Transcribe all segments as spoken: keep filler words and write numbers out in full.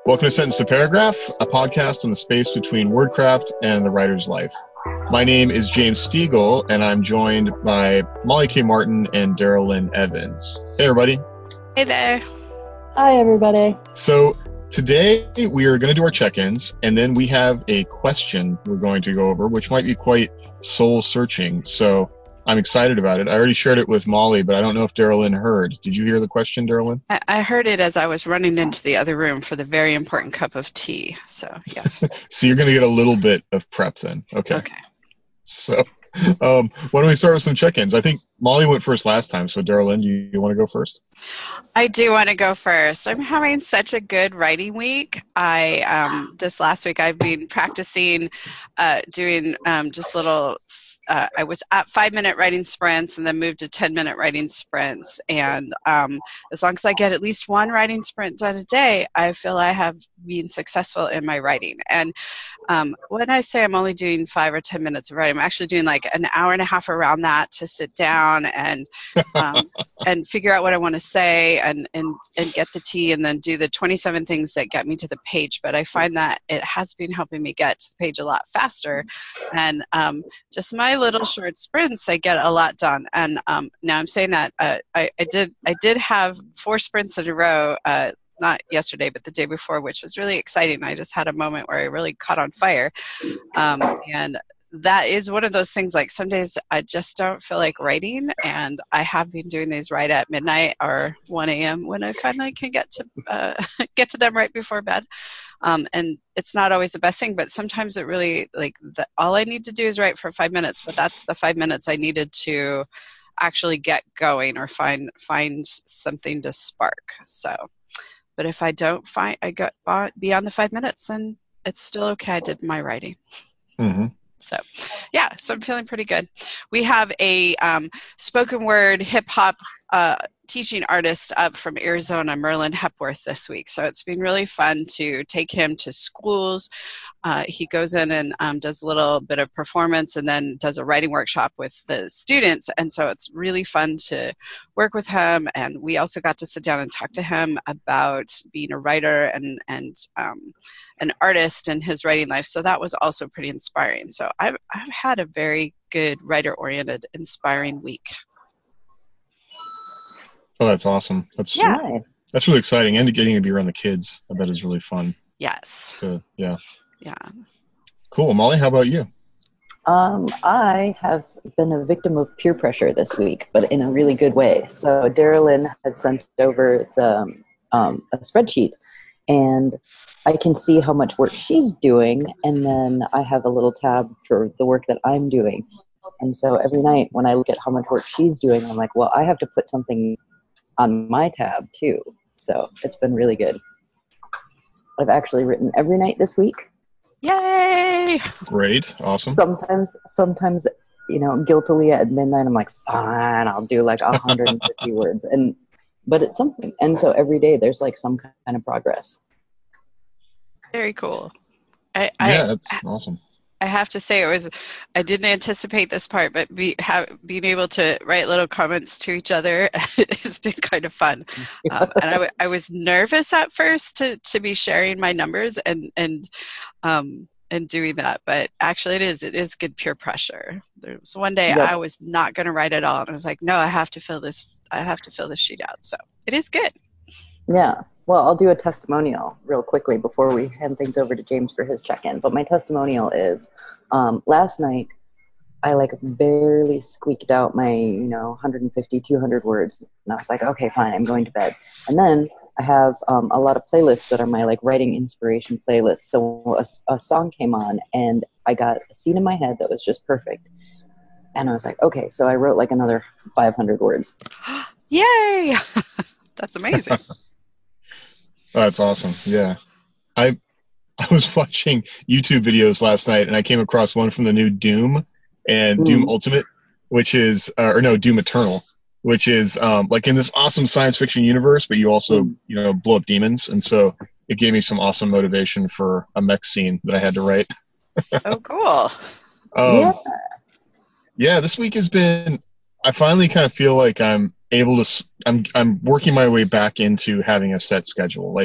Welcome to Sentence to Paragraph, a podcast on the space between wordcraft and the writer's life. My name is James Stiegel, and I'm joined by Molly K. Martin and Daryl Lynn Evans. Hey, everybody. Hey there. Hi, everybody. So today we are going to do our check-ins, and then we have a question we're going to go over, which might be quite soul-searching. So I'm excited about it. I already shared it with Molly, but I don't know if Daryl Lynn heard. Did you hear the question, Daryl Lynn? I, I heard it as I was running into the other room for the very important cup of tea. So, yes. So you're going to get a little bit of prep then. Okay. Okay. So um, why don't we start with some check-ins? I think Molly went first last time. So Daryl Lynn, you, you want to go first? I do want to go first. I'm having such a good writing week. I um, this last week I've been practicing uh, doing um, just little Uh, I was at five-minute writing sprints and then moved to ten-minute writing sprints. And um, as long as I get at least one writing sprint done a day, I feel I have been successful in my writing. And um, when I say I'm only doing five or ten minutes of writing, I'm actually doing like an hour and a half around that to sit down and um, and figure out what I want to say and, and, and get the tea and then do the twenty-seven things that get me to the page. But I find that it has been helping me get to the page a lot faster. And um, just my little short sprints, I get a lot done. And um, now I'm saying that uh, I, I did I did have four sprints in a row, uh, not yesterday, but the day before, which was really exciting. I just had a moment where I really caught on fire. Um, and that is one of those things, like some days I just don't feel like writing, and I have been doing these right at midnight or one a.m. when I finally can get to uh, get to them right before bed. Um, and it's not always the best thing, but sometimes it really, like, the, all I need to do is write for five minutes, but that's the five minutes I needed to actually get going or find find something to spark. So, but if I don't find, I got beyond the five minutes, then it's still okay. I did my writing. Mm-hmm. So, yeah, so I'm feeling pretty good. We have a um, spoken word hip hop uh, teaching artist up from Arizona, Merlin Hepworth, this week. So it's been really fun to take him to schools. Uh, he goes in and um, does a little bit of performance and then does a writing workshop with the students. And so it's really fun to work with him. And we also got to sit down and talk to him about being a writer and, and um, an artist in his writing life. So that was also pretty inspiring. So I've, I've had a very good writer-oriented, inspiring week. Oh, that's awesome. That's Yeah. That's really exciting. And getting to be around the kids, I bet, is really fun. Yes. To, yeah. Yeah. Cool. Molly, how about you? Um, I have been a victim of peer pressure this week, but in a really good way. So Daryl Lynn had sent over the um, a spreadsheet, and I can see how much work she's doing, and then I have a little tab for the work that I'm doing. And so every night when I look at how much work she's doing, I'm like, well, I have to put something on my tab too. So it's been really good. I've actually written every night this week. Yay! Great. Awesome. Sometimes, sometimes, you know, guiltily at midnight, I'm like, fine, I'll do like one hundred fifty words. And, but it's something. And so every day there's like some kind of progress. Very cool. I, Yeah, I, that's awesome. I have to say, it was, I didn't anticipate this part, but be, have, being able to write little comments to each other has been kind of fun. Um, and I, w- I was nervous at first to, to be sharing my numbers and, and, um, and doing that, but actually it is, it is good peer pressure. There was one day Yep. I was not going to write at all. And I was like, no, I have to fill this, I have to fill this sheet out. So it is good. Yeah. Well, I'll do a testimonial real quickly before we hand things over to James for his check-in. But my testimonial is, um, last night, I like barely squeaked out my, you know, one hundred fifty, two hundred words. And I was like, okay, fine, I'm going to bed. And then I have um, a lot of playlists that are my like writing inspiration playlists. So a, a song came on and I got a scene in my head that was just perfect. And I was like, okay, so I wrote like another five hundred words. Yay! That's amazing. That's awesome. Yeah. I I was watching YouTube videos last night, and I came across one from the new Doom and Mm. Doom Ultimate, which is, uh, or no, Doom Eternal, which is um, like in this awesome science fiction universe, but you also, Mm. you know, blow up demons. And so it gave me some awesome motivation for a mech scene that I had to write. Oh, cool. Um, Yeah. yeah, this week has been, I finally kind of feel like I'm able to, s- I'm, I'm working my way back into having a set schedule. Like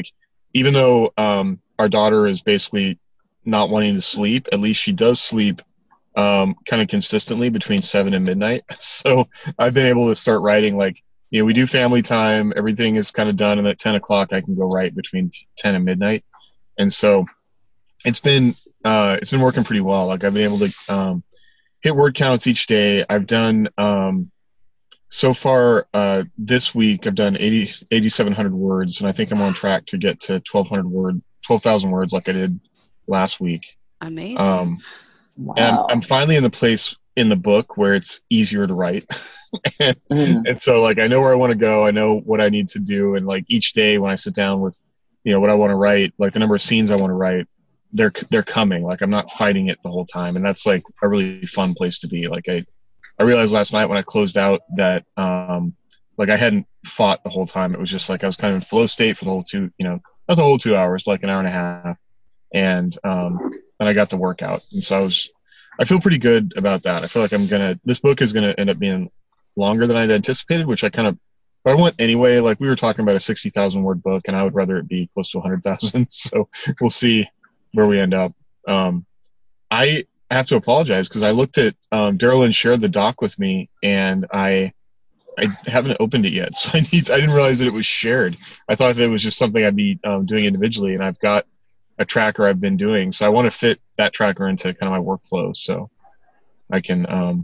even though um, our daughter is basically not wanting to sleep, at least she does sleep um, kind of consistently between seven and midnight. So I've been able to start writing, like, you know, we do family time, everything is kind of done, and at ten o'clock I can go write between ten and midnight. And so it's been uh, it's been working pretty well. Like I've been able to um, hit word counts each day. I've done um, so far uh, this week I've done eighty, eighty-seven hundred words, and I think I'm on track to get to twelve hundred word, twelve thousand words like I did last week. Amazing. Um, Wow. and I'm, I'm finally in the place in the book where it's easier to write. and, Mhm. and so like I know where I want to go. I know what I need to do, and like each day when I sit down with, you know, what I want to write, like the number of scenes I want to write, they're they're coming. Like I'm not fighting it the whole time, and that's like a really fun place to be. Like I I realized last night when I closed out that um like I hadn't fought the whole time. It was just like I was kind of in flow state for the whole two, you know, not the whole two hours, but like an hour and a half, and um then I got the workout, and so I was I feel pretty good about that. I feel like I'm gonna this book is gonna end up being longer than I'd anticipated, which I kind of but I want anyway. Like we were talking about a sixty thousand word book, and I would rather it be close to one hundred thousand. So we'll see where we end up. Um, I have to apologize because I looked at um, Daryl and shared the doc with me, and I I haven't opened it yet. So I need I didn't realize that it was shared. I thought that it was just something I'd be um, doing individually, and I've got a tracker I've been doing. So I want to fit that tracker into kind of my workflow, so I can. Um,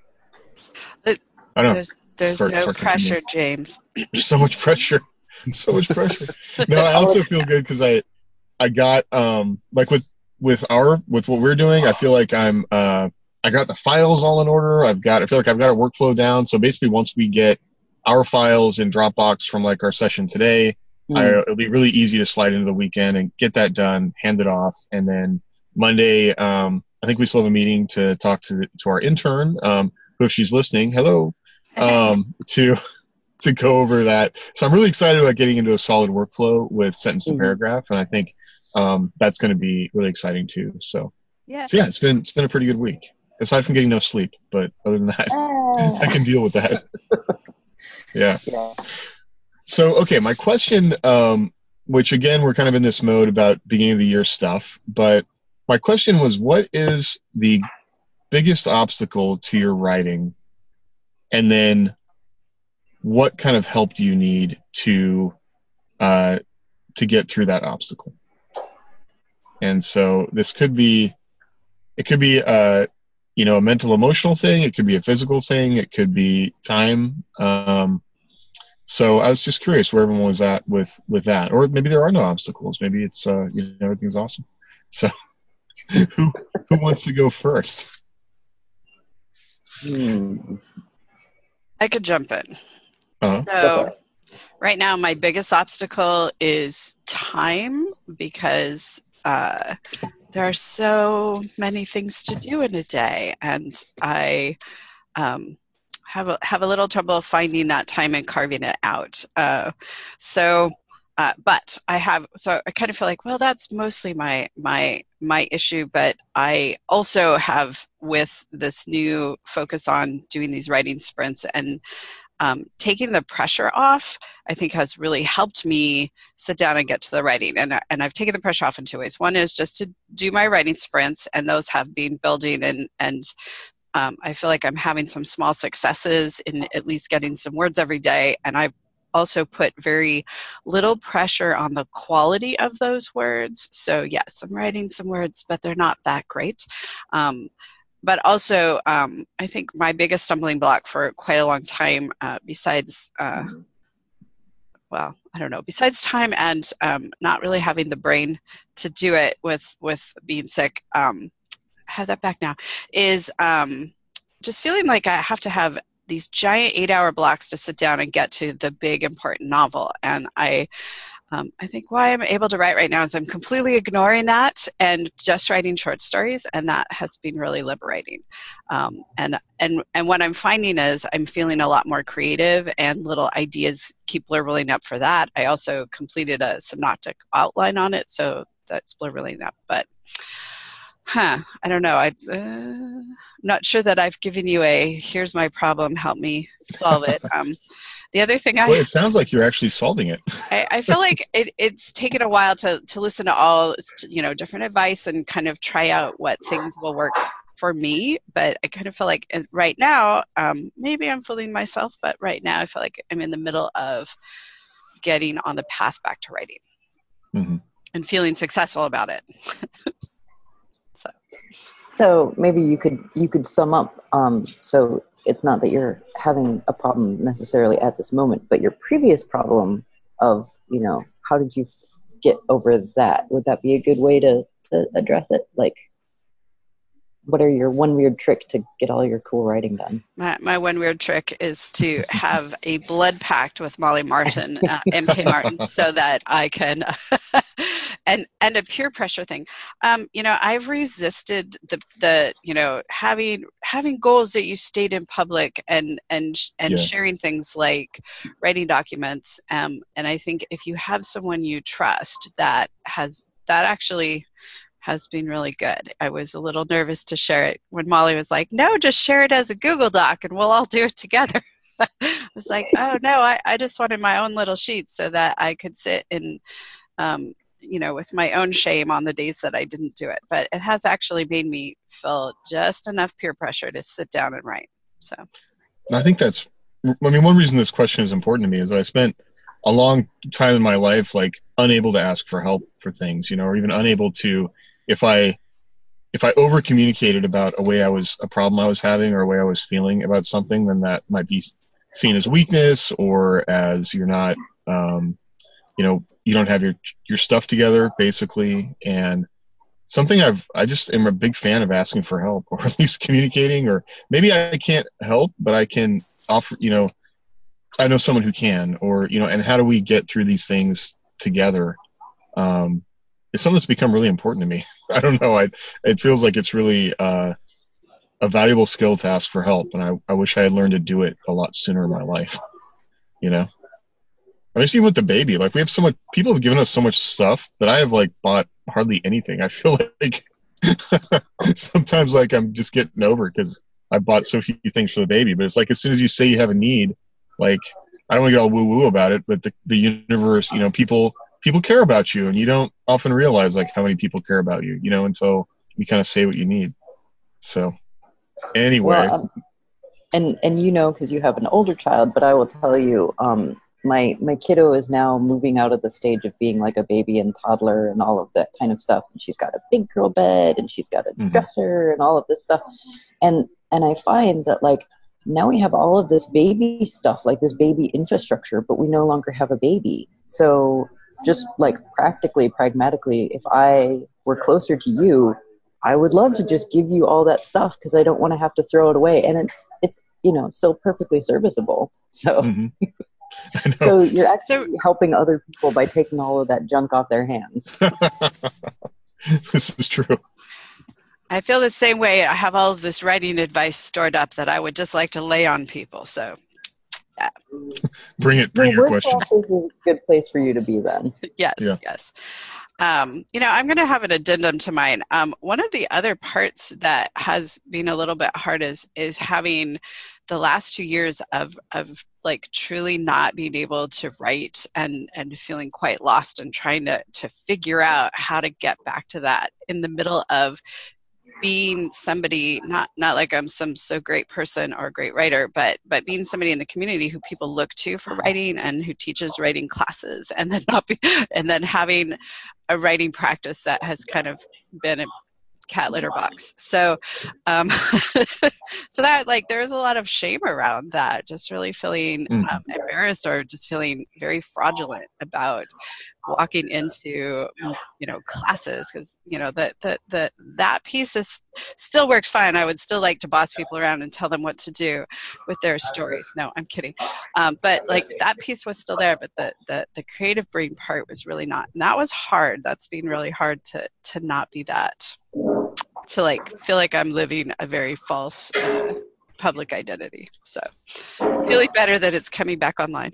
It, I don't know. there's there's Start- no start pressure, continuing. James. There's so much pressure. So much pressure. No, I also feel good because I I got um like with with our with what we're doing, I feel like I'm uh I got the files all in order. I've got I feel like I've got a workflow down. So basically once we get our files in Dropbox from like our session today, I, Mm. it'll be really easy to slide into the weekend and get that done, hand it off, and then Monday um I think we still have a meeting to talk to to our intern, um who, if she's listening, hello, um to to go over that. So I'm really excited about getting into a solid workflow with sentence to Mhm. paragraph, and I think um, that's going to be really exciting too. So, Yeah. so yeah, it's been it's been a pretty good week, aside from getting no sleep. But other than that, Ah. I can deal with that. Yeah. Yeah. So okay, my question, um, which again we're kind of in this mode about beginning of the year stuff, but my question was, what is the biggest obstacle to your writing, and then what kind of help do you need to uh, to get through that obstacle? And so this could be, it could be a, you know, a mental emotional thing. It could be a physical thing. It could be time. Um, so I was just curious where everyone was at with with that, or maybe there are no obstacles. Maybe it's uh, you know, everything's awesome. So who who wants to go first? Hmm. I could jump in. Uh-huh. Go for So it. right now, my biggest obstacle is time because uh, there are so many things to do in a day, and I um, have a, have a little trouble finding that time and carving it out. Uh, so, uh, but I have so I kind of feel like, well, that's mostly my my my issue. But I also have, with this new focus on doing these writing sprints and Um, taking the pressure off, I think has really helped me sit down and get to the writing. And, and I've taken the pressure off in two ways. One is just to do my writing sprints, and those have been building, and, and um, I feel like I'm having some small successes in at least getting some words every day. And I've also put very little pressure on the quality of those words. So yes, I'm writing some words, but they're not that great. Um, But also, um, I think my biggest stumbling block for quite a long time, uh, besides, uh, well, I don't know, besides time and um, not really having the brain to do it with with being sick, um, I have that back now, is um, just feeling like I have to have these giant eight-hour blocks to sit down and get to the big, important novel. And I Um, I think why I'm able to write right now is I'm completely ignoring that and just writing short stories, and that has been really liberating. Um, and and and what I'm finding is I'm feeling a lot more creative, and little ideas keep blirbling up for that. I also completed a synoptic outline on it, so that's blirbling up. But huh, I don't know. I, uh, I'm not sure that I've given you a here's my problem, help me solve it. Um, The other thing I Well, it sounds like you're actually solving it. I, I feel like it, it's taken a while to, to listen to all, you know, different advice and kind of try out what things will work for me. But I kind of feel like right now, um, maybe I'm fooling myself, but right now I feel like I'm in the middle of getting on the path back to writing mm-hmm. and feeling successful about it. so. So maybe you could you could sum up. Um, so it's not that you're having a problem necessarily at this moment, but your previous problem of, you know, how did you get over that? Would that be a good way to, to address it? Like, what are your one weird trick to get all your cool writing done? My, my one weird trick is to have a blood pact with Molly Martin, uh, M K Martin, so that I can, and and a peer pressure thing. Um, you know, I've resisted the the you know having having goals that you state in public and and and yeah. sharing things like writing documents. Um, and I think if you have someone you trust that has that actually. has been really good. I was a little nervous to share it when Molly was like, no, just share it as a Google Doc and we'll all do it together. I was like, oh no, I, I just wanted my own little sheet so that I could sit and, um, you know, with my own shame on the days that I didn't do it. But it has actually made me feel just enough peer pressure to sit down and write. So I think that's, I mean, one reason this question is important to me is that I spent a long time in my life, like unable to ask for help for things, you know, or even unable to, if I, if I over communicated about a way I was, a problem I was having or a way I was feeling about something, then that might be seen as weakness or as you're not, um, you know, you don't have your, your stuff together basically. And something I've, I just am a big fan of asking for help or at least communicating, or maybe I can't help, but I can offer, you know, I know someone who can, or, you know, and how do we get through these things together? Um, it's something that's become really important to me. I don't know. I, it feels like it's really uh, a valuable skill to ask for help. And I, I wish I had learned to do it a lot sooner in my life, you know? I mean, even with the baby, like we have so much, people have given us so much stuff that I have like bought hardly anything. I feel like sometimes like I'm just getting over because I bought so few things for the baby, but it's like, as soon as you say you have a need, like, I don't want to get all woo woo about it, but the, the universe, you know, people, people care about you, and you don't often realize like how many people care about you, you know, until you kind of say what you need. So anyway. Well, um, and, and, you know, cause you have an older child, but I will tell you, um, my, my kiddo is now moving out of the stage of being like a baby and toddler and all of that kind of stuff. And she's got a big girl bed and she's got a mm-hmm. dresser and all of this stuff. And, and I find that like, now we have all of this baby stuff, like this baby infrastructure, but we no longer have a baby. So just like practically, pragmatically, if I were closer to you, I would love to just give you all that stuff because I don't want to have to throw it away. And it's, it's, you know, still perfectly serviceable. So, mm-hmm. so you're actually so, helping other people by taking all of that junk off their hands. This is true. I feel the same way. I have all of this writing advice stored up that I would just like to lay on people. So, yeah. Bring it. Bring well, your question. Is a good place for you to be then. Yes. Yeah. Yes. Um, you know, I'm going to have an addendum to mine. Um, one of the other parts that has been a little bit hard is is having the last two years of of like truly not being able to write and and feeling quite lost and trying to to figure out how to get back to that in the middle of being somebody, not not like I'm some so great person or great writer, but but being somebody in the community who people look to for writing and who teaches writing classes, and then not be, and then having a writing practice that has kind of been a cat litter box. So, um, so that like there's a lot of shame around that. Just really feeling um, embarrassed or just feeling very fraudulent about walking into, you know, classes, because you know that the, the that piece is still works fine. I would still like to boss people around and tell them what to do with their stories. No, I'm kidding. Um, but like that piece was still there, but the, the the creative brain part was really not, and that was hard. That's been really hard to to not be that, to like feel like I'm living a very false uh, public identity. So really better that it's coming back online.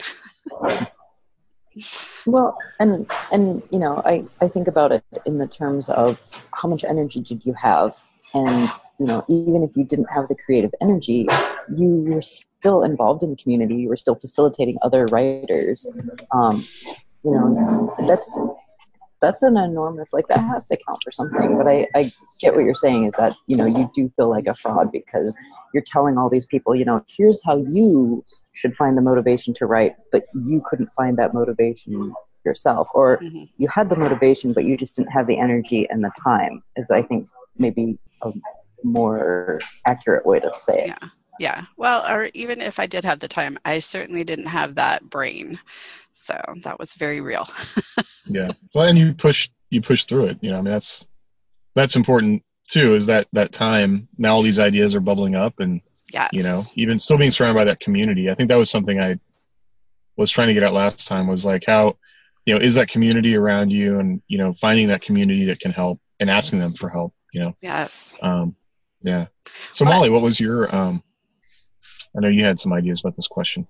Well, and, and, you know, I, I think about it in the terms of how much energy did you have? And, you know, even if you didn't have the creative energy, you were still involved in the community. You were still facilitating other writers. Um, you know, that's that's an enormous, like, that has to count for something. But I, I get what you're saying is that, you know, you do feel like a fraud because you're telling all these people, you know, here's how you should find the motivation to write, but you couldn't find that motivation yourself, or Mm-hmm. you had the motivation, but you just didn't have the energy and the time, is I think maybe a more accurate way to say it. Yeah. Yeah. Well, or even if I did have the time, I certainly didn't have that brain. So that was very real. Yeah. Well, and you push you push through it. You know, I mean, that's that's important too. Is that that time now? All these ideas are bubbling up, and Yes. you know, even still being surrounded by that community. I think that was something I was trying to get at last time. Was like how, you know, is that community around you, and you know, finding that community that can help and asking them for help. You know. Yes. Um, yeah. So Well, Molly, what was your? Um, I know you had some ideas about this question.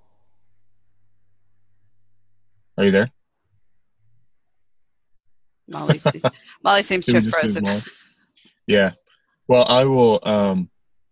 Are you there? Molly, se- Molly seems Did to we have just lose frozen. Molly? Yeah. Well, I will. Um,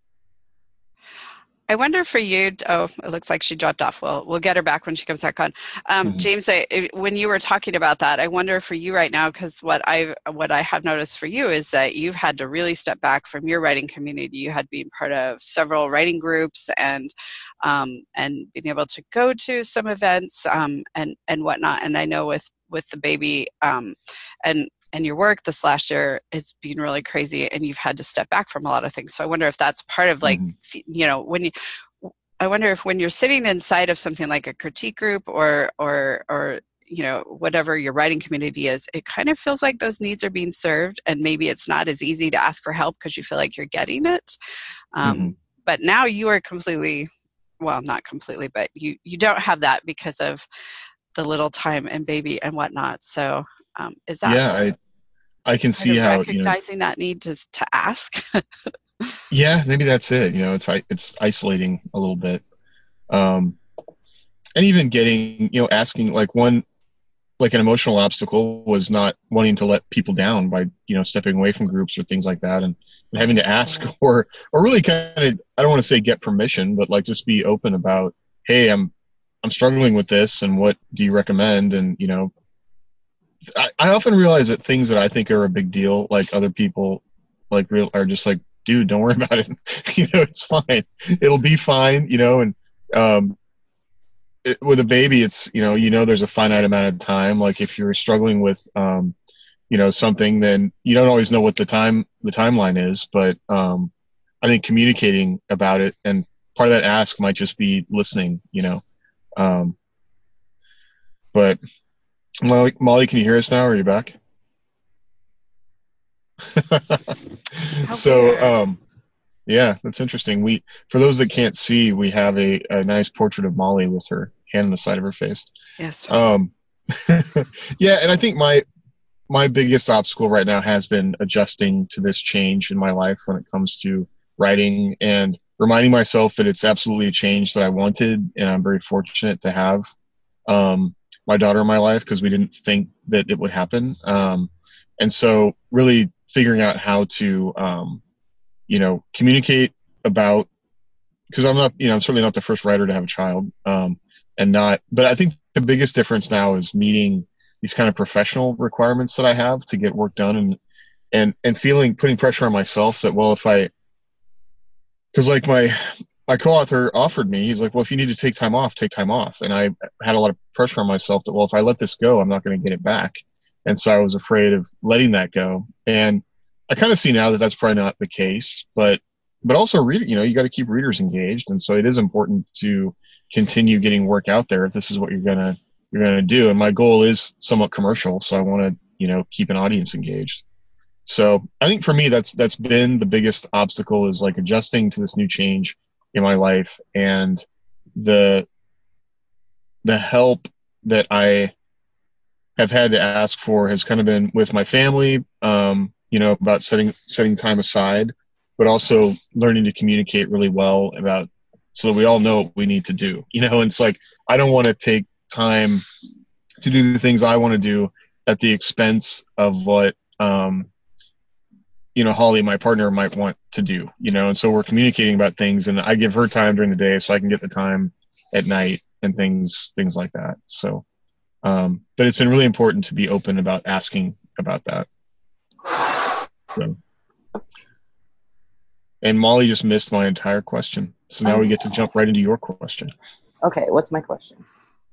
I wonder for you. Oh, it looks like she dropped off. Well, we'll get her back when she comes back on. Um, mhm. James, I, it- when you were talking about that, I wonder for you right now, because what I what I have noticed for you is that you've had to really step back from your writing community. You had been part of several writing groups and um, and being able to go to some events um, and and whatnot. And I know with with the baby um, and and your work this last year has been really crazy, and you've had to step back from a lot of things. So I wonder if that's part of like, Mhm. you know, when you, I wonder if when you're sitting inside of something like a critique group or, or, or, you know, whatever your writing community is, it kind of feels like those needs are being served, and maybe it's not as easy to ask for help because you feel like you're getting it. Um, Mhm. But now you are completely, well, not completely, but you, you don't have that because of the little time and baby and whatnot. So um, is that Yeah, I I can kind see of how, you know, recognizing that need to to ask? yeah, maybe that's it. You know, it's i- it's isolating a little bit. Um, and even getting, you know, asking like one like an emotional obstacle was not wanting to let people down by, you know, stepping away from groups or things like that, and, and having to ask or or really kind of, I don't want to say get permission, but like just be open about, hey, I'm I'm struggling with this, and what do you recommend? And you know, I, I often realize that things that I think are a big deal, like other people, like real, are just like, dude, don't worry about it. You know, it's fine. It'll be fine. You know, and um, it, with a baby, it's you know, you know, there's a finite amount of time. Like if you're struggling with, um, you know, something, then you don't always know what the time the timeline is. But um, I think communicating about it, and part of that ask might just be listening. You know, um, but Molly, Molly, can you hear us now? Or are you back? How So, weird. um, yeah, that's interesting. We, for those that can't see, we have a, a nice portrait of Molly with her hand on the side of her face. Yes. Um, yeah, and I think my my biggest obstacle right now has been adjusting to this change in my life when it comes to writing, and reminding myself that it's absolutely a change that I wanted, and I'm very fortunate to have um, my daughter in my life, because we didn't think that it would happen. Um, and so really figuring out how to um, you know, communicate about, because I'm not, you know, I'm certainly not the first writer to have a child, um, and not, but I think the biggest difference now is meeting these kind of professional requirements that I have to get work done, and and and feeling, putting pressure on myself that, well, if I, because like my my co-author offered me, he's like, well, if you need to take time off, take time off, and I had a lot of pressure on myself that, well, if I let this go, I'm not going to get it back, and so I was afraid of letting that go, and I kind of see now that that's probably not the case, but but also read, you know, you got to keep readers engaged, and so it is important to continue getting work out there if this is what you're gonna you're gonna do. And my goal is somewhat commercial, so I want to, you know, keep an audience engaged. So I think for me, that's that's been the biggest obstacle, is like adjusting to this new change in my life, and the the help that I have had to ask for has kind of been with my family, um, you know, about setting setting time aside, but also learning to communicate really well about, so that we all know what we need to do. You know, and it's like, I don't want to take time to do the things I want to do at the expense of what um, you know, Holly, my partner, might want to do, you know, and so we're communicating about things, and I give her time during the day so I can get the time at night and things, things like that. So, um, but it's been really important to be open about asking about that. So. And Molly just missed my entire question. So now we get to jump right into your question. Okay, what's my question?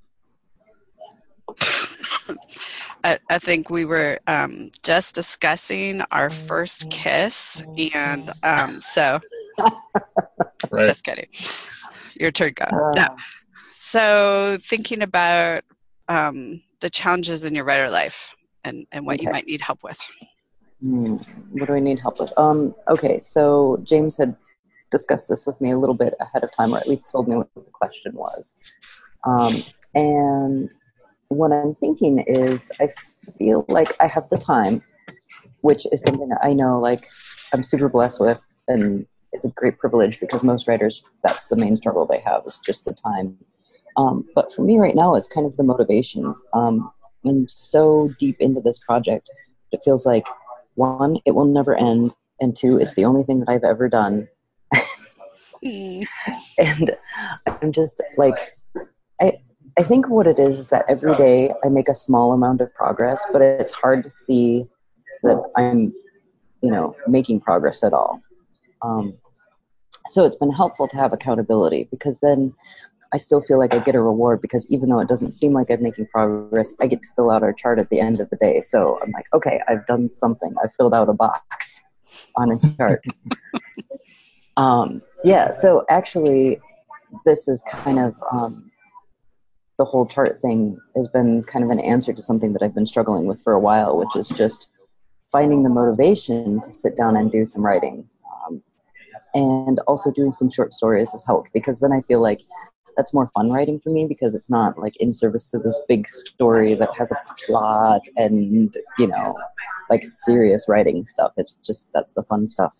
I, I think we were um, just discussing our first kiss, and um, so Right. Just kidding. Your turn, go. Uh, No. So thinking about um, the challenges in your writer life and, and what you Okay. might need help with. Hmm, what do I need help with? Um, okay, so James had discussed this with me a little bit ahead of time, or at least told me what the question was. Um, and what I'm thinking is I feel like I have the time, which is something I know like I'm super blessed with, and it's a great privilege because most writers, that's the main struggle they have is just the time. Um, but for me right now, it's kind of the motivation. Um, I'm so deep into this project. It feels like, one, it will never end, and two, it's the only thing that I've ever done. Mm. And I'm just like, I, I think what it is is that every day I make a small amount of progress, but it's hard to see that I'm, you know, making progress at all. Um, so it's been helpful to have accountability because then I still feel like I get a reward because even though it doesn't seem like I'm making progress, I get to fill out our chart at the end of the day. So I'm like, okay, I've done something. I filled out a box on a chart. um, yeah, so actually this is kind of, um, the whole chart thing has been kind of an answer to something that I've been struggling with for a while, which is just finding the motivation to sit down and do some writing. Um, and also doing some short stories has helped because then I feel like that's more fun writing for me because it's not like in service to this big story that has a plot and, you know, like serious writing stuff. It's just, that's the fun stuff.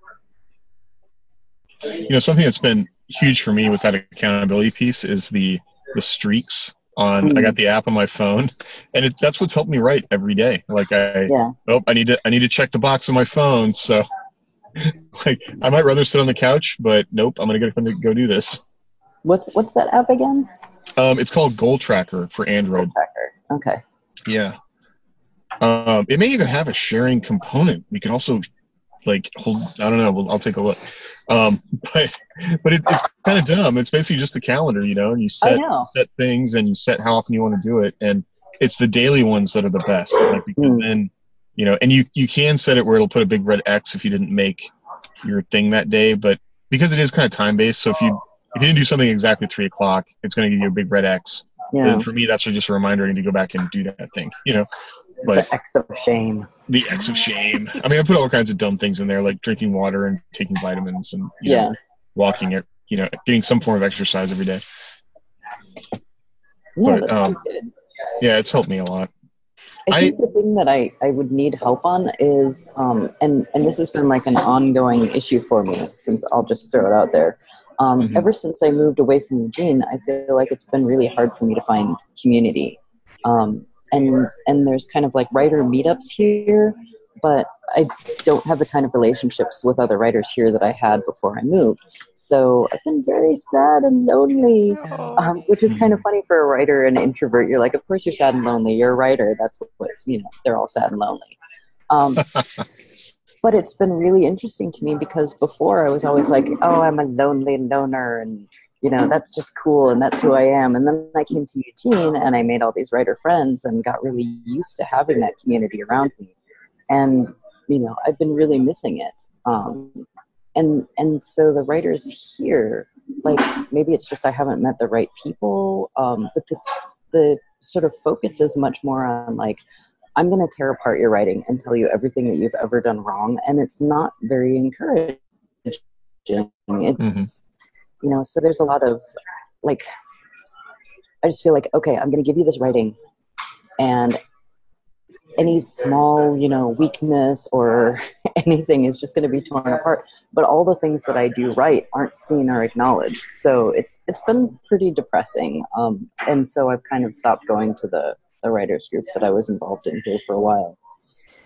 You know, something that's been huge for me with that accountability piece is the the streaks on. Mm. I got the app on my phone, and it, that's what's helped me write every day. Like I, yeah. oh, I need to I need to check the box on my phone. So, like, I might rather sit on the couch, but nope, I'm gonna go go do this. What's what's that app again? Um, it's called Goal Tracker for Android. Goal Tracker. Okay. Yeah. Um, it may even have a sharing component. We can also like hold. I don't know. We'll, I'll take a look. Um, but but it, it's kind of dumb. It's basically just a calendar, you know. And you set you set things and you set how often you want to do it, and it's the daily ones that are the best. Like because mm. then, you know, and you you can set it where it'll put a big red X if you didn't make your thing that day. But because it is kind of time based, so if you if you didn't do something exactly three o'clock, it's going to give you a big red X. Yeah. And for me, that's just a reminder I need to go back and do that thing, you know. But the X of shame. The X of shame. I mean, I put all kinds of dumb things in there, like drinking water and taking vitamins and you yeah. know, walking it, you know, getting some form of exercise every day. Yeah, but, that um, sounds good. Yeah, it's helped me a lot. I think I, the thing that I, I would need help on is, um, and, and this has been like an ongoing issue for me since I'll just throw it out there. Um, mm-hmm. Ever since I moved away from Eugene, I feel like it's been really hard for me to find community. Um, and and there's kind of like writer meetups here, but I don't have the kind of relationships with other writers here that I had before I moved. So I've been very sad and lonely, um, which is kind of funny for a writer and an introvert. You're like, of course you're sad and lonely. You're a writer. That's what, you know, they're all sad and lonely. Um, but it's been really interesting to me because before I was always like, oh, I'm a lonely loner and, you know, that's just cool and that's who I am. And then I came to Eugene and I made all these writer friends and got really used to having that community around me. And, you know, I've been really missing it. Um, and and so the writers here, like, maybe it's just I haven't met the right people, um, but the, the sort of focus is much more on, like, I'm going to tear apart your writing and tell you everything that you've ever done wrong. And it's not very encouraging. It's, mm-hmm. you know, so there's a lot of, like, I just feel like, okay, I'm going to give you this writing and any small, you know, weakness or anything is just going to be torn apart. But all the things that I do right aren't seen or acknowledged. So it's it's been pretty depressing. Um, and so I've kind of stopped going to the, the writers group that I was involved in here for a while.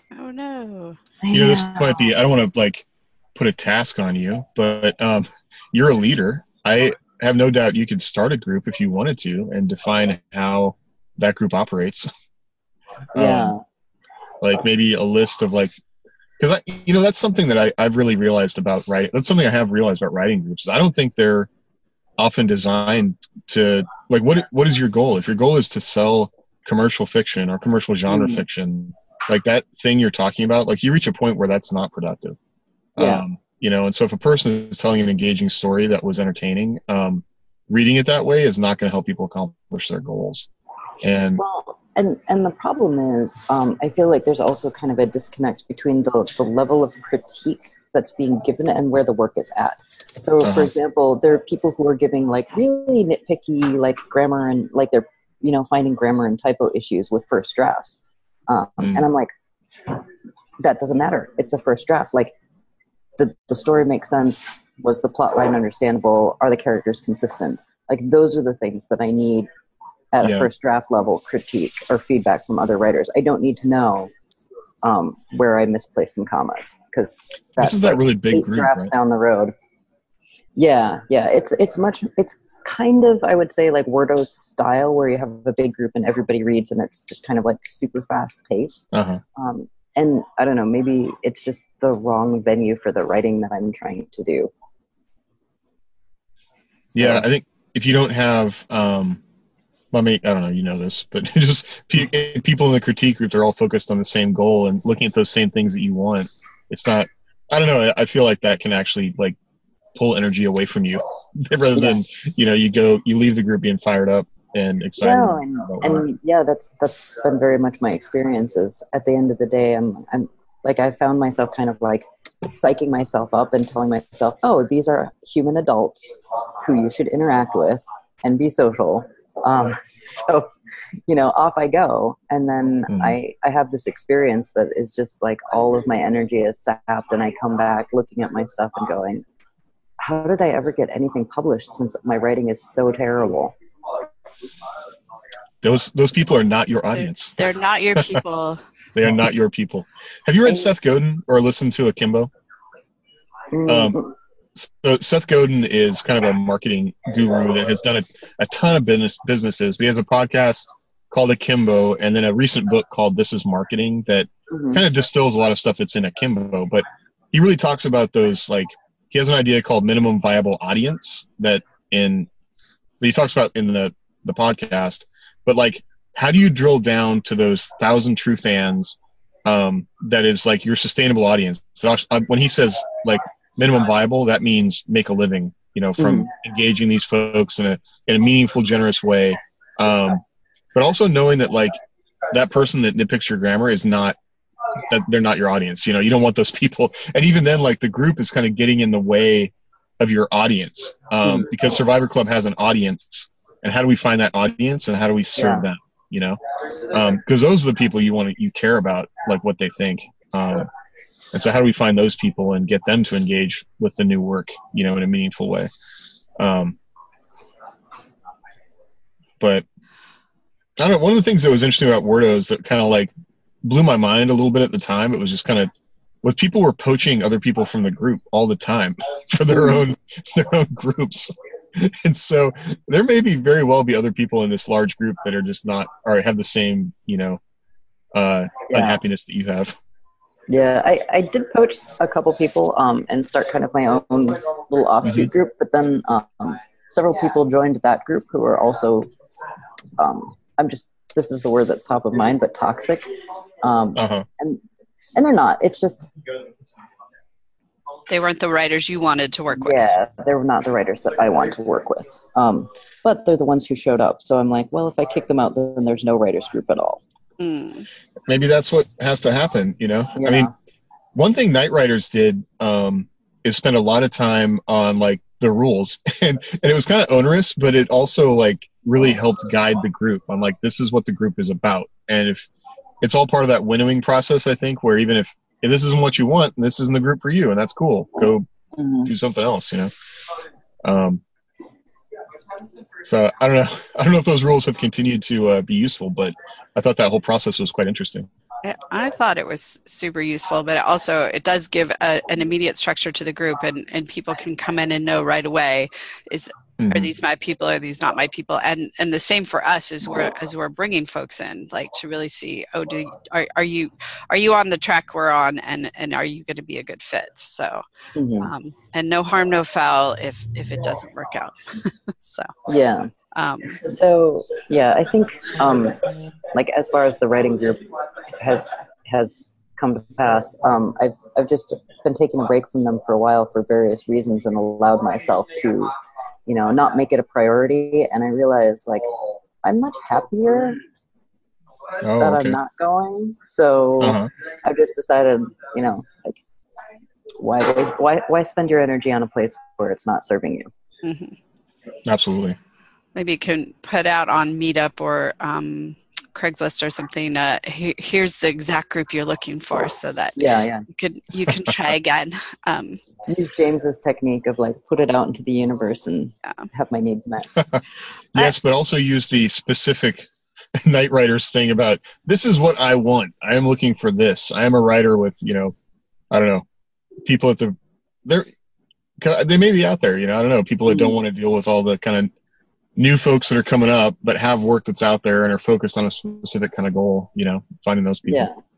Oh no. You know, this might be, I don't want to like put a task on you, but um, you're a leader. I have no doubt you could start a group if you wanted to and define how that group operates. Yeah. Um, like maybe a list of like, because I, you know, that's something that I, I've really realized about writing. That's something I have realized about writing groups. I don't think they're often designed to like, what, what is your goal? If your goal is to sell commercial fiction or commercial genre Mm. fiction, like that thing you're talking about, like you reach a point where that's not productive. Yeah. Um, you know, and so if a person is telling an engaging story that was entertaining, um, reading it that way is not going to help people accomplish their goals. And Well, and and the problem is, um, I feel like there's also kind of a disconnect between the the level of critique that's being given and where the work is at. So, for Uh-huh. example, there are people who are giving like really nitpicky, like grammar and like they're you know finding grammar and typo issues with first drafts, um, Mm. and I'm like, that doesn't matter. It's a first draft. Like the the story makes sense. Was the plot line understandable? Are the characters consistent? Like those are the things that I need at a Yeah. first draft level critique or feedback from other writers. I don't need to know um, where I misplaced some commas because that's This is that like really big eight group, drafts right? down the road. Yeah, yeah, it's it's much it's kind of I would say like Wordo's style where you have a big group and everybody reads and it's just kind of like super fast paced. Uh-huh. Um, and I don't know, maybe it's just the wrong venue for the writing that I'm trying to do. So, Yeah, I think if you don't have, um, well, I mean, I don't know, you know this, but just pe- people in the critique groups are all focused on the same goal and looking at those same things that you want. It's not, I don't know, I feel like that can actually like pull energy away from you rather Yeah. than, you know, you go, you leave the group being fired up and excited. No, and, about work. and yeah, that's that's been very much my experiences. At the end of the day, I'm I'm like I found myself kind of like psyching myself up and telling myself, oh, these are human adults who you should interact with and be social. Um, so, you know, off I go, and then Mhm. I I have this experience that is just like all of my energy is sapped, and I come back looking at my stuff and going, how did I ever get anything published since my writing is so terrible? Those those people are not your They're, audience. they're not your people. They are not your people. Have you read I- Seth Godin or listened to Akimbo? Mm, Um, So Seth Godin is kind of a marketing guru that has done a, a ton of business businesses. He has a podcast called Akimbo and then a recent book called This Is Marketing that mhm. kind of distills a lot of stuff that's in Akimbo. But he really talks about those, like, he has an idea called minimum viable audience that in, that he talks about in the, the podcast. But, like, how do you drill down to those thousand true fans um, that is, like, your sustainable audience? So uh, when he says, like, minimum viable, that means make a living, you know, from Mhm. engaging these folks in a in a meaningful, generous way. Um, but also knowing that like that person that nitpicks your grammar is not that they're not your audience. You know, you don't want those people. And even then, like the group is kind of getting in the way of your audience um, Mhm. because Survivor Club has an audience, and how do we find that audience and how do we serve Yeah. them? You know, because those are the people you want to you care about, like what they think. Um, And so how do we find those people and get them to engage with the new work, you know, in a meaningful way? Um, but I don't know. One of the things that was interesting about Wordos that kind of like blew my mind a little bit at the time, it was just kind of what people were poaching other people from the group all the time for their own their own groups. And so there may be very well be other people in this large group that are just not or have the same, you know, uh, Yeah. unhappiness that you have. Yeah, I, I did poach a couple people um, and start kind of my own little offshoot Mhm. group, but then um, several people joined that group who are also, um, I'm just, this is the word that's top of mind, but toxic. Um, Uh-huh. and and they're not. It's just, They weren't the writers you wanted to work with. yeah, they're not the writers that I want to work with. Um, but they're the ones who showed up. So I'm like, well, if I kick them out, then there's no writers group at all. Mm. Maybe that's what has to happen, you know? Yeah. I mean, one thing Night Writers did um, is spend a lot of time on like the rules, and and it was kind of onerous, but it also like really helped guide the group on like this is what the group is about, and if it's all part of that winnowing process, I think, where even if if this isn't what you want, this isn't the group for you, and that's cool. Go Mhm. do something else, you know. Um, so I don't know. I don't know if those rules have continued to uh, be useful, but I thought that whole process was quite interesting. I I thought it was super useful, but it also it does give a, an immediate structure to the group, and, and people can come in and know right away is are Hmm. these my people, are these not my people, and and the same for us as we're as we're bringing folks in, like to really see, oh, do are are you are you on the track we're on, and and are you going to be a good fit? So, Hmm. um, and no harm, no foul if if it doesn't work out. So, Yeah. um, So yeah, I think um, like as far as the writing group has has come to pass, um, I've I've just been taking a break from them for a while for various reasons and allowed myself to, you know, not make it a priority. And I realize like I'm much happier Oh, that I'm okay. not going. So Uh-huh. I've just decided, you know, like why why why spend your energy on a place where it's not serving you? mhm. Absolutely. Maybe you can put out on Meetup or um, Craigslist or something. Uh, he, here's the exact group you're looking for, so that Yeah, yeah. you could you can try again. Um, Use James's technique of like put it out into the universe and yeah. have my needs met. I, Yes, but also use the specific Night Writers thing about this is what I want. I am looking for this. I am a writer with, you know, I don't know, people at the they're they may be out there, you know, I don't know, people that don't want to deal with all the kind of new folks that are coming up, but have work that's out there and are focused on a specific kind of goal, you know, finding those people. Yeah.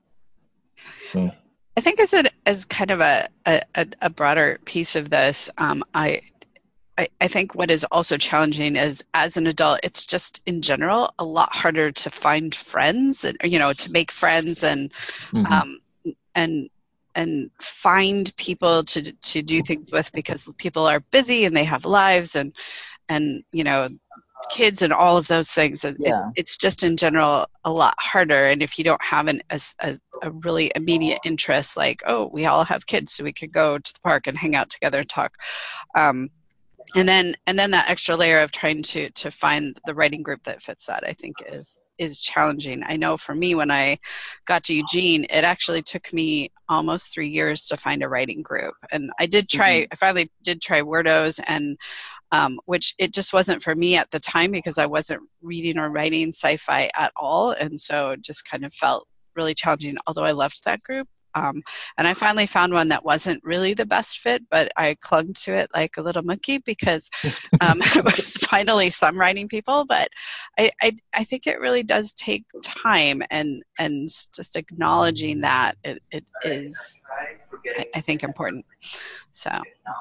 So, I think as a, as kind of a, a, a broader piece of this, um, I, I I think what is also challenging is as an adult, it's just in general a lot harder to find friends and you know to make friends and mhm. um, and and find people to to do things with because people are busy and they have lives and and you know kids and all of those things. It, Yeah. it's just in general a lot harder. And if you don't have an as, as a really immediate interest, like oh, we all have kids, so we could go to the park and hang out together and talk. Um, and then and then that extra layer of trying to to find the writing group that fits that, I think is is challenging. I know for me when I got to Eugene, it actually took me almost three years to find a writing group, and I did try. Mm-hmm. I finally did try Wordos, and um, which it just wasn't for me at the time because I wasn't reading or writing sci-fi at all, and so it just kind of felt really challenging. Although I loved that group. Um, and I finally found one that wasn't really the best fit, but I clung to it like a little monkey because um, it was finally some writing people. But I, I, I think it really does take time, and and just acknowledging that it, it is, I, I think, important. So,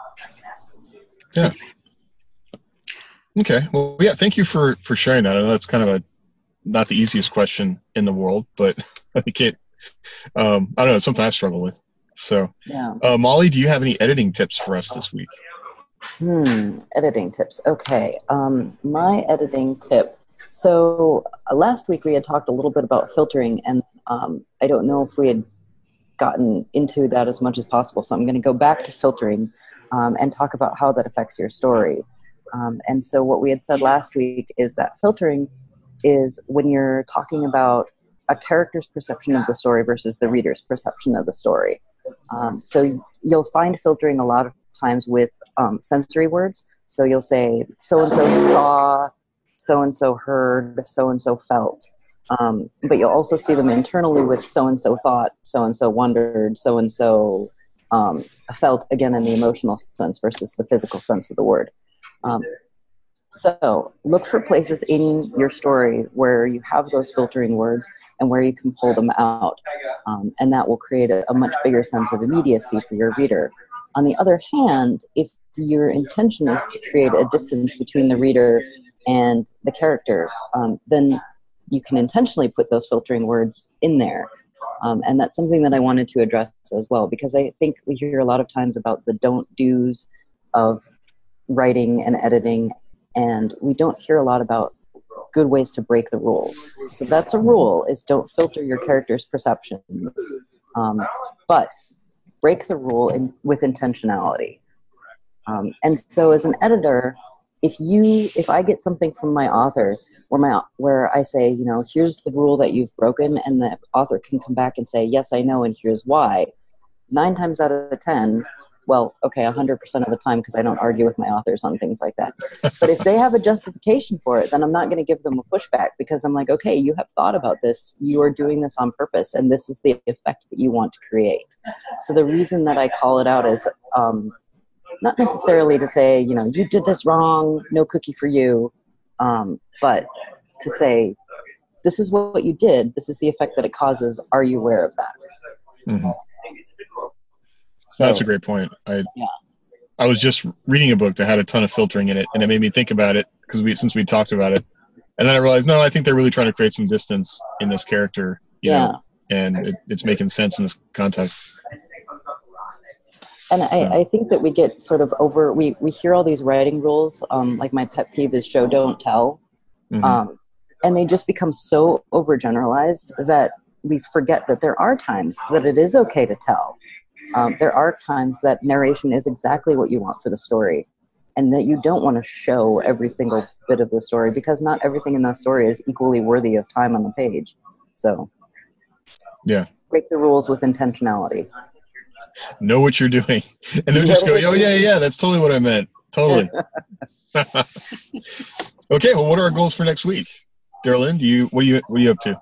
Yeah. anyway. Okay. Well, yeah, thank you for, for sharing that. I know that's kind of a, not the easiest question in the world, but I think it, um, I don't know, it's something I struggle with. So, Yeah. uh, Molly, do you have any editing tips for us this week? Hmm. Editing tips. Okay. Um, my editing tip. So uh, last week we had talked a little bit about filtering, and um, I don't know if we had gotten into that as much as possible. So I'm going to go back to filtering um, and talk about how that affects your story. Um, and so what we had said last week is that filtering is when you're talking about a character's perception of the story versus the reader's perception of the story. Um, so you'll find filtering a lot of times with um, sensory words. So you'll say, so-and-so saw, so-and-so heard, so-and-so felt. Um, but you'll also see them internally with so-and-so thought, so-and-so wondered, so-and-so um, felt, again, in the emotional sense versus the physical sense of the word. Um, so look for places in your story where you have those filtering words and where you can pull them out. Um, and that will create a, a much bigger sense of immediacy for your reader. On the other hand, if your intention is to create a distance between the reader and the character, um, then you can intentionally put those filtering words in there. Um, and that's something that I wanted to address as well, because I think we hear a lot of times about the don't do's of writing and editing, and we don't hear a lot about good ways to break the rules. So that's a rule, is don't filter your character's perceptions, um, but break the rule in, with intentionality. Um, and so as an editor, if you, if I get something from my author where my, where I say, you know, here's the rule that you've broken, and the author can come back and say, yes, I know, and here's why, nine times out of ten, well, okay, one hundred percent of the time, because I don't argue with my authors on things like that. But if they have a justification for it, then I'm not going to give them a pushback, because I'm like, okay, you have thought about this. You are doing this on purpose, and this is the effect that you want to create. So the reason that I call it out is um, not necessarily to say, you know, you did this wrong, no cookie for you, um, but to say, this is what you did, this is the effect that it causes, are you aware of that? Mm-hmm. So, that's a great point. I yeah. I was just reading a book that had a ton of filtering in it, and it made me think about it because we since we talked about it, and then I realized, no, I think they're really trying to create some distance in this character, you yeah. know, and it, it's making sense in this context. And So. I, I think that we get sort of over, we, we hear all these writing rules, um, like my pet peeve is show, don't tell. Mm-hmm. Um, and they just become so overgeneralized that we forget that there are times that it is okay to tell. Um, there are times that narration is exactly what you want for the story, and that you don't want to show every single bit of the story, because not everything in that story is equally worthy of time on the page. So yeah, break the rules with intentionality. Know what you're doing, and don't just go, oh yeah, yeah, that's totally what I meant. Totally. Okay, well, what are our goals for next week, Darylyn? Do you what are you what are you up to?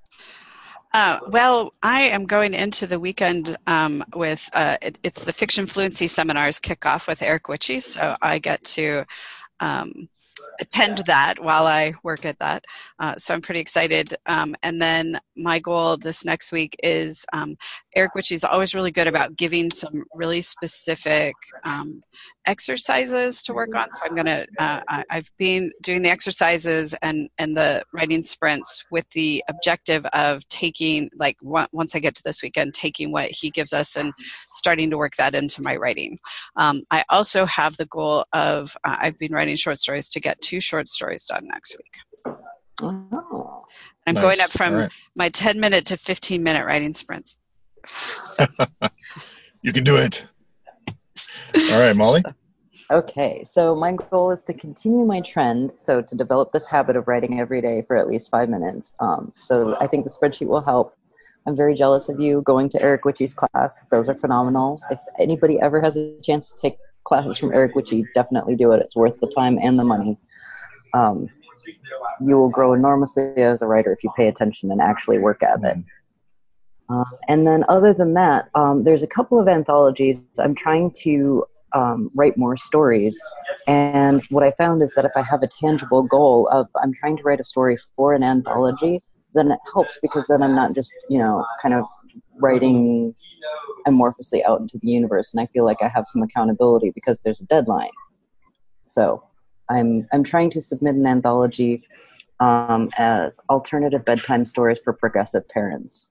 Uh, well, I am going into the weekend um, with, uh, it, it's the Fiction Fluency Seminars kickoff with Eric Witchey, so I get to um, attend that while I work at that. Uh, so I'm pretty excited. Um, and then my goal this next week is, um, Eric Witchey is always really good about giving some really specific um, exercises to work on. So I'm going to, uh, I've been doing the exercises and, and the writing sprints with the objective of taking, like once I get to this weekend, taking what he gives us and starting to work that into my writing. Um, I also have the goal of, uh, I've been writing short stories to get two short stories done next week. Oh. I'm Nice. going up from right. my ten minute to fifteen minute writing sprints. So. You can do it. All right, Molly. Okay, so my goal is to continue my trend, so to develop this habit of writing every day for at least five minutes. Um, so I think the spreadsheet will help. I'm very jealous of you going to Eric Witchey's class. Those are phenomenal. If anybody ever has a chance to take classes from Eric Witchey, definitely do it. It's worth the time and the money. Um, you will grow enormously as a writer if you pay attention and actually work at it. Um, and then other than that, um, there's a couple of anthologies. I'm trying to um, write more stories. And what I found is that if I have a tangible goal of I'm trying to write a story for an anthology, then it helps, because then I'm not just, you know, kind of writing amorphously out into the universe. And I feel like I have some accountability because there's a deadline. So I'm I'm trying to submit an anthology um, as alternative bedtime stories for progressive parents.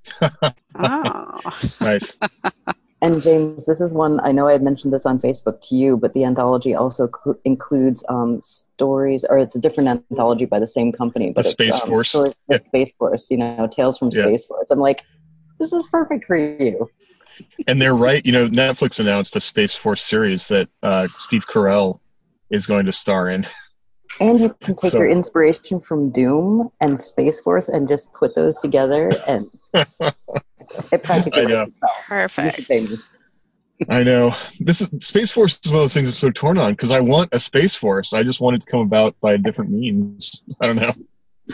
Oh. Nice. And James, this is one, I know I had mentioned this on Facebook to you, but the anthology also cl- includes um, stories, or it's a different anthology by the same company, but the it's Space um, Force. stories, Yeah. the Space Force, you know, Tales from Yeah. Space Force. I'm like, this is perfect for you. And they're right. You know, Netflix announced a Space Force series that uh, Steve Carell is going to star in. And you can take So- your inspiration from Doom and Space Force and just put those together, and it practically I know. writes itself. Perfect. You should pay me. I know. This is Space Force is one of those things I'm so torn on, because I want a Space Force. I just want it to come about by different means. I don't know.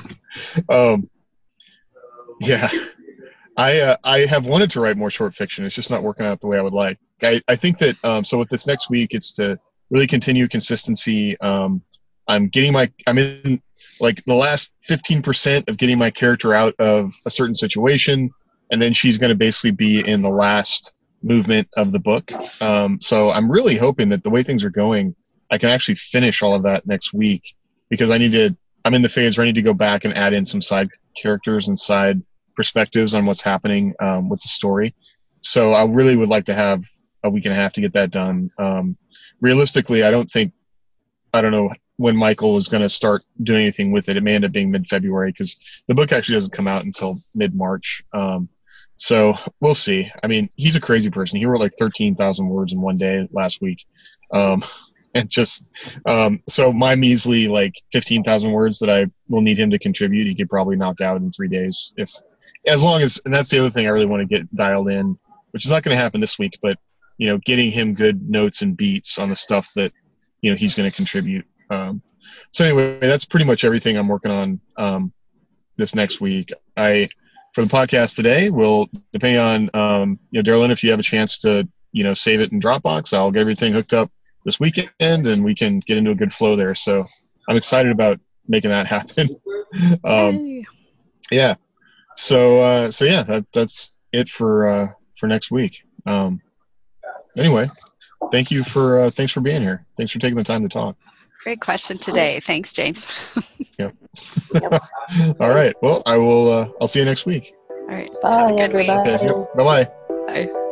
Um, yeah. I uh, I have wanted to write more short fiction. It's just not working out the way I would like. I, I think that, um, so with this next week, it's to really continue consistency. Um, I'm getting my, I'm in like the last fifteen percent of getting my character out of a certain situation, and then she's going to basically be in the last movement of the book. Um, so I'm really hoping that the way things are going, I can actually finish all of that next week, because I need to, I'm in the phase where I need to go back and add in some side characters and side perspectives on what's happening um, with the story. So I really would like to have a week and a half to get that done. Um, realistically, I don't think, I don't know when Michael is going to start doing anything with it. It may end up being mid-February, because the book actually doesn't come out until mid-March. Um, so we'll see. I mean, he's a crazy person. He wrote like thirteen thousand words in one day last week. Um, and just, um, so my measly like fifteen thousand words that I will need him to contribute, he could probably knock out in three days. If, as long as, and that's the other thing I really want to get dialed in, which is not going to happen this week, but you know, getting him good notes and beats on the stuff that, you know, he's going to contribute. Um, so anyway, that's pretty much everything I'm working on um, this next week. I, for the podcast today, will, depending on, um, you know, Darylyn, if you have a chance to, you know, save it in Dropbox, I'll get everything hooked up this weekend and we can get into a good flow there. So I'm excited about making that happen. um, yeah. So, uh, so yeah, that, that's it for, uh, for next week. Um, anyway, thank you for, uh, thanks for being here. Thanks for taking the time to talk. Great question today. Thanks, James. Yep. All right. Well, I will, uh, I'll see you next week. All right. Bye, Have a good week. everybody. Okay. Yep. Bye-bye. Bye.